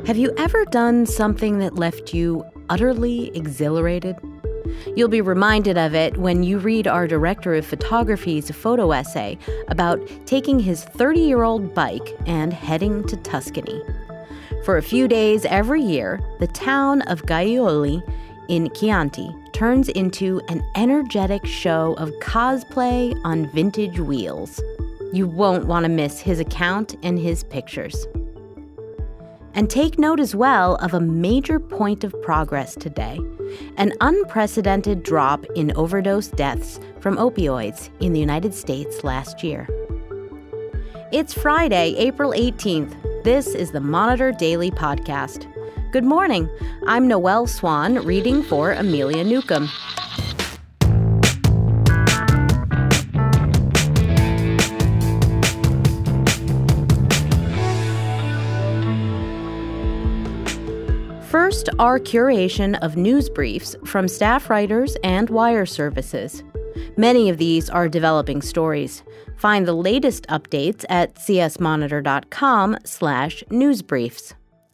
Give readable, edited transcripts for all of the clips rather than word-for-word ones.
Have you ever done something that left you utterly exhilarated? You'll be reminded of it when you read our director of photography's photo essay about taking his 30-year-old bike and heading to Tuscany. For a few days every year, the town of Gaiole in Chianti turns into an energetic show of cosplay on vintage wheels. You won't want to miss his account and his pictures. And take note as well of a major point of progress today, an unprecedented drop in overdose deaths from opioids in the United States last year. It's Friday, April 18th. This is the Monitor Daily Podcast. Good morning. I'm Noelle Swan, reading for Amelia Newcomb. First, our curation of news briefs from staff writers and wire services. Many of these are developing stories. Find the latest updates at csmonitor.com/newsbriefs.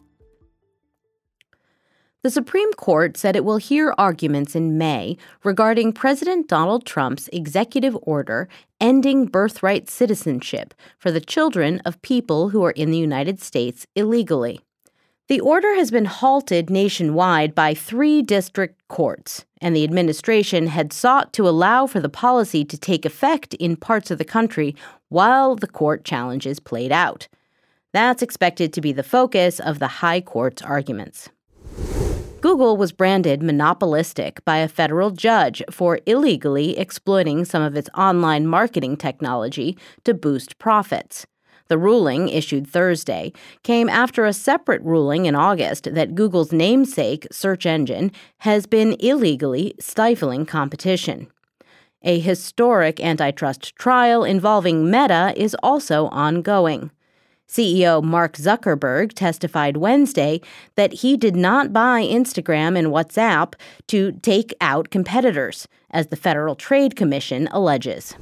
The Supreme Court said it will hear arguments in May regarding President Donald Trump's executive order ending birthright citizenship for the children of people who are in the United States illegally. The order has been halted nationwide by 3 district courts, and the administration had sought to allow for the policy to take effect in parts of the country while the court challenges played out. That's expected to be the focus of the High Court's arguments. Google was branded monopolistic by a federal judge for illegally exploiting some of its online marketing technology to boost profits. The ruling, issued Thursday, came after a separate ruling in August that Google's namesake search engine has been illegally stifling competition. A historic antitrust trial involving Meta is also ongoing. CEO Mark Zuckerberg testified Wednesday that he did not buy Instagram and WhatsApp to take out competitors, as the Federal Trade Commission alleges.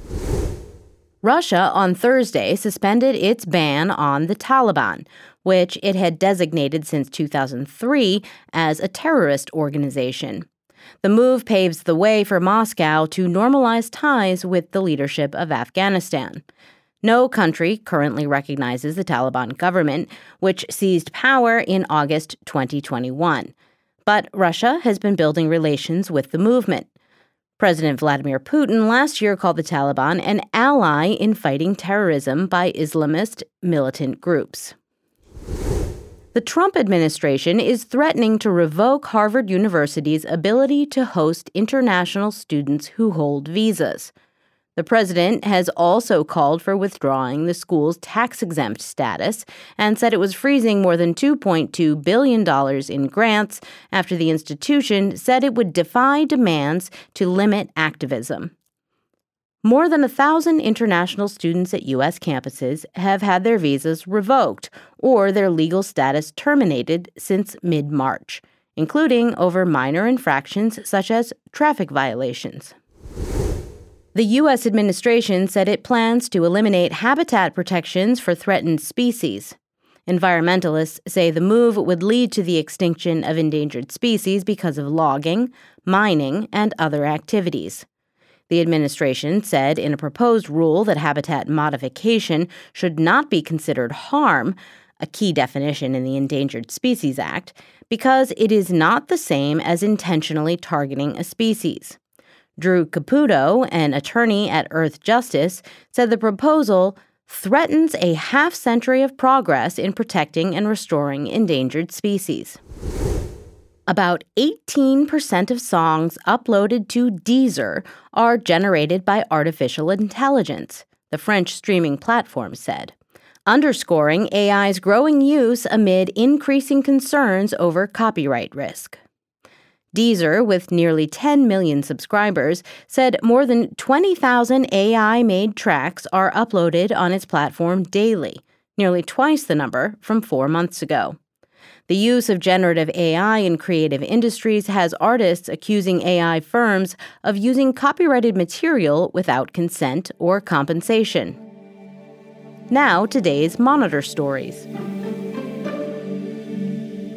Russia on Thursday suspended its ban on the Taliban, which it had designated since 2003 as a terrorist organization. The move paves the way for Moscow to normalize ties with the leadership of Afghanistan. No country currently recognizes the Taliban government, which seized power in August 2021. But Russia has been building relations with the movement. President Vladimir Putin last year called the Taliban an ally in fighting terrorism by Islamist militant groups. The Trump administration is threatening to revoke Harvard University's ability to host international students who hold visas. The president has also called for withdrawing the school's tax-exempt status and said it was freezing more than $2.2 billion in grants after the institution said it would defy demands to limit activism. More than 1,000 international students at U.S. campuses have had their visas revoked or their legal status terminated since mid-March, including over minor infractions such as traffic violations. The U.S. administration said it plans to eliminate habitat protections for threatened species. Environmentalists say the move would lead to the extinction of endangered species because of logging, mining, and other activities. The administration said in a proposed rule that habitat modification should not be considered harm, a key definition in the Endangered Species Act, because it is not the same as intentionally targeting a species. Drew Caputo, an attorney at Earth Justice, said the proposal threatens a half-century of progress in protecting and restoring endangered species. About 18% of songs uploaded to Deezer are generated by artificial intelligence, the French streaming platform said, underscoring AI's growing use amid increasing concerns over copyright risk. Deezer, with nearly 10 million subscribers, said more than 20,000 AI-made tracks are uploaded on its platform daily, nearly twice the number from 4 months ago. The use of generative AI in creative industries has artists accusing AI firms of using copyrighted material without consent or compensation. Now, today's Monitor stories.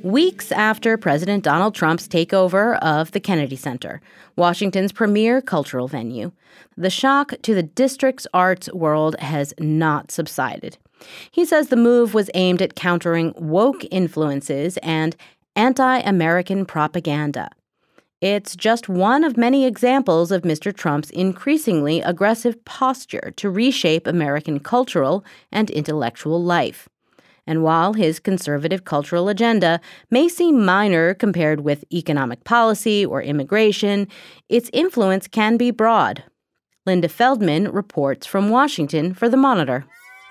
Weeks after President Donald Trump's takeover of the Kennedy Center, Washington's premier cultural venue, the shock to the district's arts world has not subsided. He says the move was aimed at countering woke influences and anti-American propaganda. It's just one of many examples of Mr. Trump's increasingly aggressive posture to reshape American cultural and intellectual life. And while his conservative cultural agenda may seem minor compared with economic policy or immigration, its influence can be broad. Linda Feldman reports from Washington for The Monitor.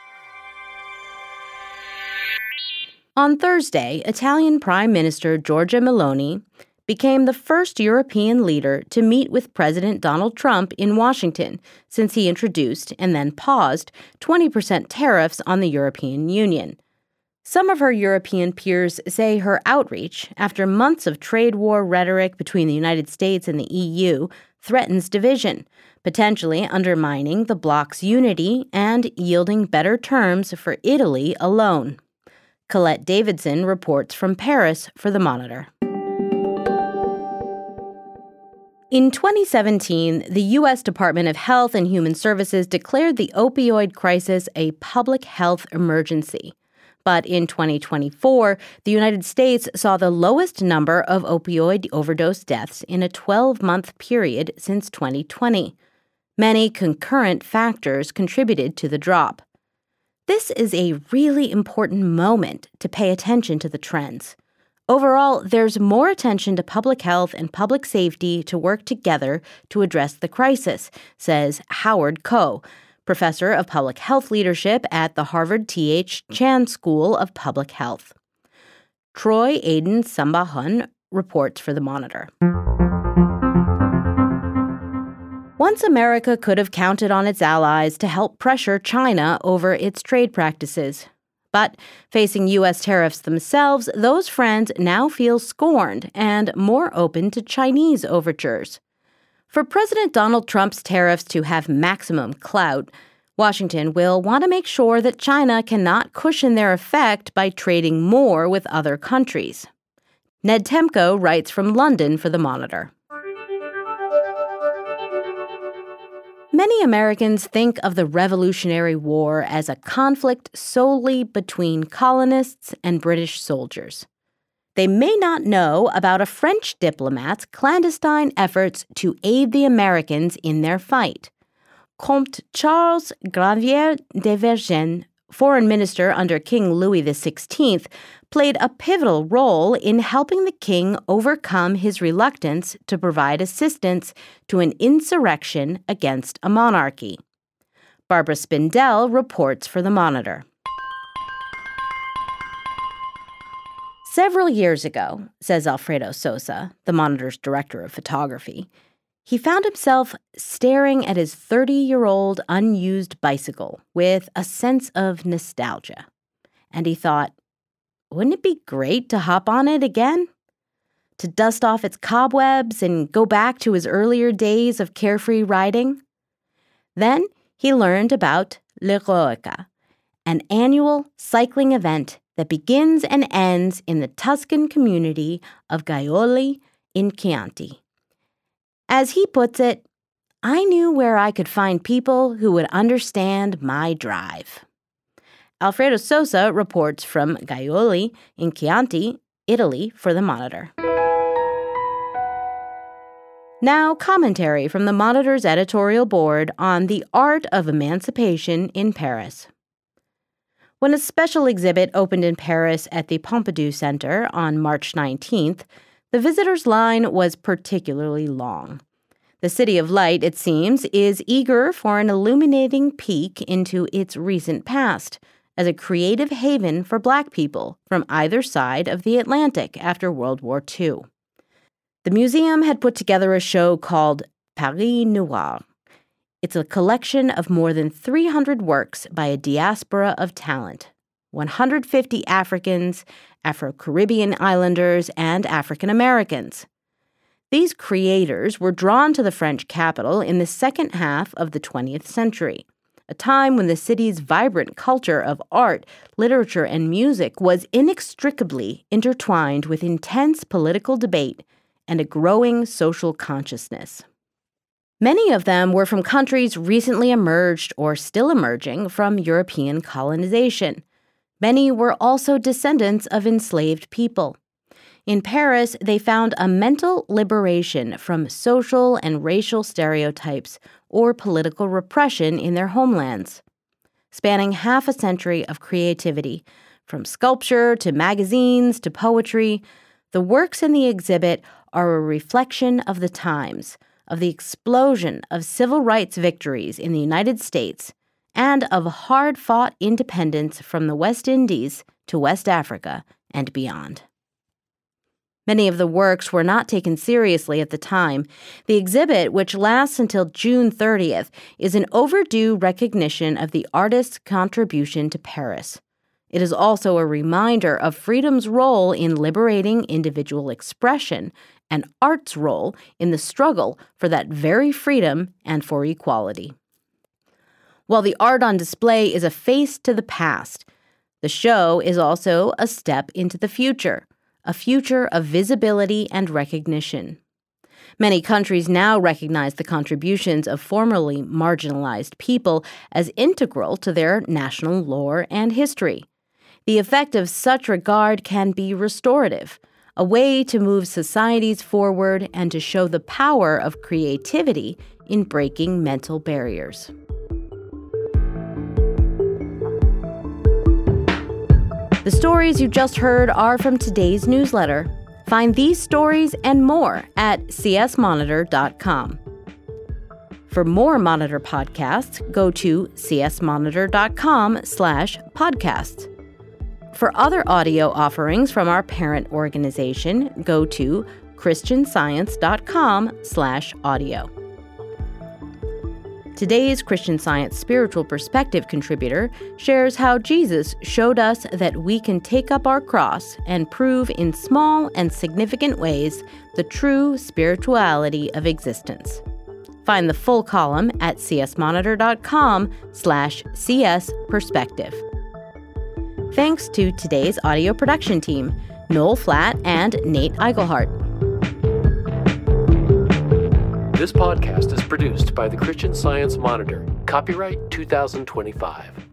On Thursday, Italian Prime Minister Giorgia Meloni became the first European leader to meet with President Donald Trump in Washington since he introduced and then paused 20% tariffs on the European Union. Some of her European peers say her outreach, after months of trade war rhetoric between the United States and the EU, threatens division, potentially undermining the bloc's unity and yielding better terms for Italy alone. Colette Davidson reports from Paris for The Monitor. In 2017, the U.S. Department of Health and Human Services declared the opioid crisis a public health emergency. But in 2024, the United States saw the lowest number of opioid overdose deaths in a 12-month period since 2020. Many concurrent factors contributed to the drop. This is a really important moment to pay attention to the trends. Overall, there's more attention to public health and public safety to work together to address the crisis, says Howard Koh, professor of public health leadership at the Harvard T.H. Chan School of Public Health. Troy Aiden Sambahun reports for The Monitor. Once America could have counted on its allies to help pressure China over its trade practices. But facing U.S. tariffs themselves, those friends now feel scorned and more open to Chinese overtures. For President Donald Trump's tariffs to have maximum clout, Washington will want to make sure that China cannot cushion their effect by trading more with other countries. Ned Temko writes from London for The Monitor. Many Americans think of the Revolutionary War as a conflict solely between colonists and British soldiers. They may not know about a French diplomat's clandestine efforts to aid the Americans in their fight. Comte Charles Gravier de Vergennes, foreign minister under King Louis XVI, played a pivotal role in helping the king overcome his reluctance to provide assistance to an insurrection against a monarchy. Barbara Spindell reports for The Monitor. Several years ago, says Alfredo Sosa, The Monitor's director of photography, he found himself staring at his 30-year-old unused bicycle with a sense of nostalgia. And he thought, wouldn't it be great to hop on it again? To dust off its cobwebs and go back to his earlier days of carefree riding? Then he learned about L'Eroica, an annual cycling event that begins and ends in the Tuscan community of Gaiole in Chianti. As he puts it, I knew where I could find people who would understand my drive. Alfredo Sosa reports from Gaiole in Chianti, Italy, for The Monitor. Now, commentary from The Monitor's editorial board on the art of emancipation in Paris. When a special exhibit opened in Paris at the Pompidou Center on March 19th, the visitors' line was particularly long. The City of Light, it seems, is eager for an illuminating peek into its recent past as a creative haven for Black people from either side of the Atlantic after World War II. The museum had put together a show called Paris Noir. It's a collection of more than 300 works by a diaspora of talent, 150 Africans, Afro-Caribbean Islanders, and African Americans. These creators were drawn to the French capital in the second half of the 20th century, a time when the city's vibrant culture of art, literature, and music was inextricably intertwined with intense political debate and a growing social consciousness. Many of them were from countries recently emerged or still emerging from European colonization. Many were also descendants of enslaved people. In Paris, they found a mental liberation from social and racial stereotypes or political repression in their homelands. Spanning half a century of creativity, from sculpture to magazines to poetry, the works in the exhibit are a reflection of the times, of the explosion of civil rights victories in the United States, and of hard-fought independence from the West Indies to West Africa and beyond. Many of the works were not taken seriously at the time. The exhibit, which lasts until June 30th, is an overdue recognition of the artist's contribution to Paris. It is also a reminder of freedom's role in liberating individual expression and art's role in the struggle for that very freedom and for equality. While the art on display is a face to the past, the show is also a step into the future, a future of visibility and recognition. Many countries now recognize the contributions of formerly marginalized people as integral to their national lore and history. The effect of such regard can be restorative, a way to move societies forward and to show the power of creativity in breaking mental barriers. The stories you just heard are from today's newsletter. Find these stories and more at csmonitor.com. For more Monitor podcasts, go to csmonitor.com/podcasts. For other audio offerings from our parent organization, go to christianscience.com/audio. Today's Christian Science Spiritual Perspective contributor shares how Jesus showed us that we can take up our cross and prove in small and significant ways the true spirituality of existence. Find the full column at csmonitor.com/csperspective. Thanks to today's audio production team, Noel Flatt and Nate Eichelhart. This podcast is produced by the Christian Science Monitor. Copyright 2025.